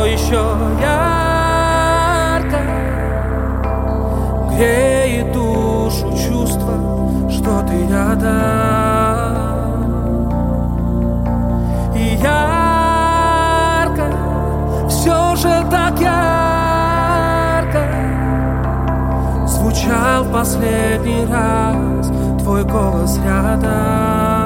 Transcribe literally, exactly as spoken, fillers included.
еще ярко греет душу чувство, что ты рядом. И ярко, все же так ярко звучал в последний раз твой голос рядом.